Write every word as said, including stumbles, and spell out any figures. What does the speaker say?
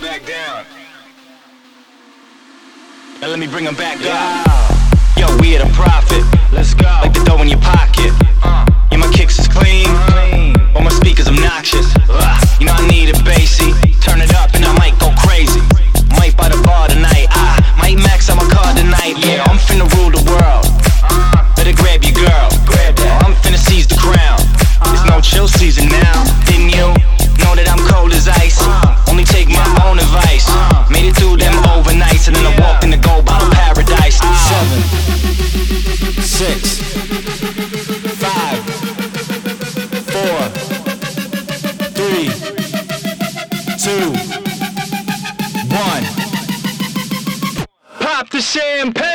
back down. Now let me bring them back up. Yo, we are the prophet. Let's go. Like the dough in your pocket. Uh, yeah, my kicks is clean. Uh, all my speakers obnoxious. Uh, you know I need it bassy. Turn it up and I might go crazy. Might buy the bar tonight. I might max out my car tonight. Yeah, I'm finna rule the world. Uh, better grab your girl. Grab that. I'm finna seize the crown. Uh, it's no chill season now. Didn't you know that I'm cold as ice? Uh, Only take my yeah. own advice. Uh, Made it through them yeah. overnights and then yeah. I walked in the gold bottle paradise. Uh, Seven, six, five, four, three, two, one. Pop the champagne.